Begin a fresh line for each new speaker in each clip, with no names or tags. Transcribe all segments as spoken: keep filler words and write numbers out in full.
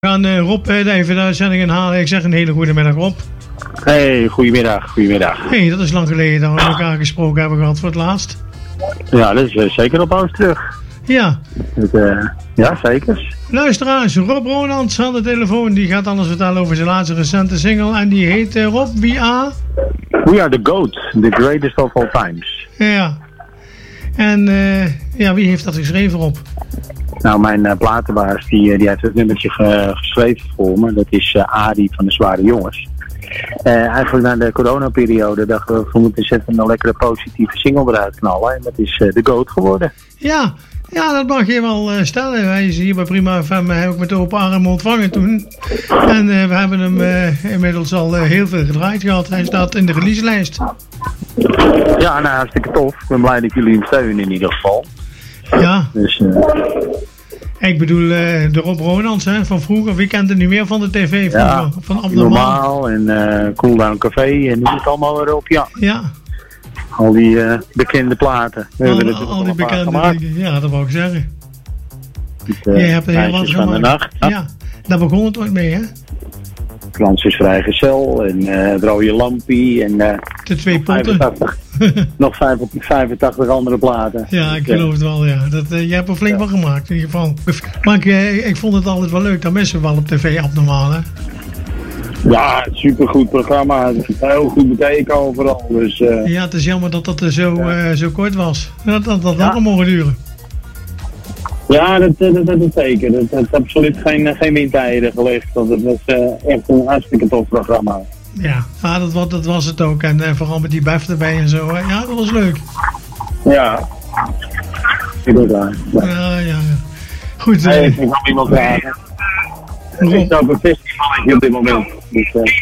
We gaan uh, Rob uh, even de uitzending inhalen. Ik zeg een hele goede middag, Rob.
Hey, goedemiddag, goedemiddag.
Hey, dat is lang geleden dat we elkaar gesproken hebben gehad voor het laatst.
Ja, dat is uh, zeker op oud terug.
Ja.
Het, uh, ja, zeker.
Luisteraars, Rob Ronalds aan de telefoon. Die gaat alles vertellen over zijn laatste recente single. En die heet uh, Rob, We Are...
We are the GOAT, the greatest of all times.
Ja. En uh, ja, wie heeft dat geschreven, Rob?
Nou, mijn uh, platenbaas die, die heeft het nummertje ge, geschreven voor me. Dat is uh, Adi van de Zware Jongens. Uh, eigenlijk na de coronaperiode dachten we, we moeten zetten een lekkere positieve single eruit knallen. En dat is uh, The GOAT geworden.
Ja, ja, dat mag je wel uh, stellen. Hij is hier bij Prima F M uh, ook met open armen ontvangen toen. En uh, we hebben hem uh, inmiddels al uh, heel veel gedraaid gehad. Hij staat in de releaselijst.
Ja, nou hartstikke tof. Ik ben blij dat jullie hem steunen in ieder geval.
Ja.
Dus... Uh,
Ik bedoel, uh, de Rob Ronalds hè, van vroeger, wie kent het nu meer van de tv? Vroeger,
ja,
van Abnormaal
en uh, Cooldown Café en noem het allemaal weer op, ja.
Ja.
Al die uh, bekende platen. We
al,
hebben
al, al die bekende dingen, ja, dat wou ik zeggen.
Het, uh,
Jij hebt er heel wat
van de nacht.
Ja. ja, daar begon het ooit mee, hè?
Frans is vrijgezel en uh, het rode lampie en uh,
de twee potten.
vijfentachtig, nog vijfentachtig andere platen.
Ja, ik geloof het wel, ja. Dat, uh, jij hebt er flink ja. van gemaakt, in ieder geval. Maar ik, uh, ik vond het altijd wel leuk, dat missen we wel op tv Abnormaal, hè?
Ja, supergoed programma. Heel goed bekeken overal. Dus, uh,
ja, het is jammer dat dat er zo, ja. uh, zo kort was. Dat dat, dat
ja.
nog mogen duren.
Ja, dat, dat, dat is zeker. Dat heeft absoluut geen, geen windtijden gelegd. Dat was uh, echt een hartstikke tof programma.
Ja, ja dat, was, dat was het ook. En uh, vooral met die bef erbij en zo. Hè. Ja, dat was leuk.
Ja. Inderdaad.
Ja, ja, ja. Goed.
Nee, ik kan iemand vragen. Het is ook een festival op dit moment. Dus, uh...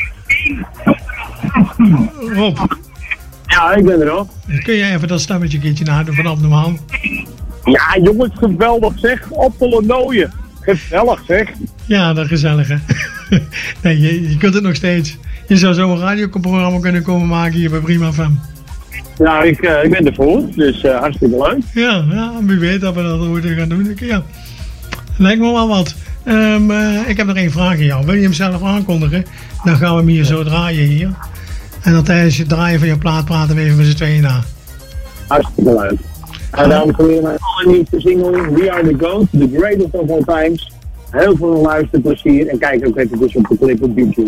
Rob.
Ja, ik ben er al.
Kun je even dat stemmetje een keertje nadoen van Abnormaal?
Ja, jongens, geweldig zeg. Appelennooien. Gezellig zeg.
Ja, dat gezellig hè. Nee, je, je kunt het nog steeds. Je zou zo een radioprogramma kunnen komen maken hier bij Prima F M.
Ja, ik, uh, ik ben ervoor, dus uh, hartstikke leuk.
Ja, ja, wie weet dat we dat ooit gaan doen. Ja. Lijkt me wel wat. Um, uh, ik heb nog één vraag aan jou. Wil je hem zelf aankondigen? Dan gaan we hem hier zo draaien hier. En dan tijdens het draaien van je plaat praten we even met z'n tweeën na.
Hartstikke leuk. En dames en heren, mijn allernieuwste single, We Are The GOAT, The Greatest of All Times. Heel veel luisterplezier en kijk ook even dus op de clip op YouTube.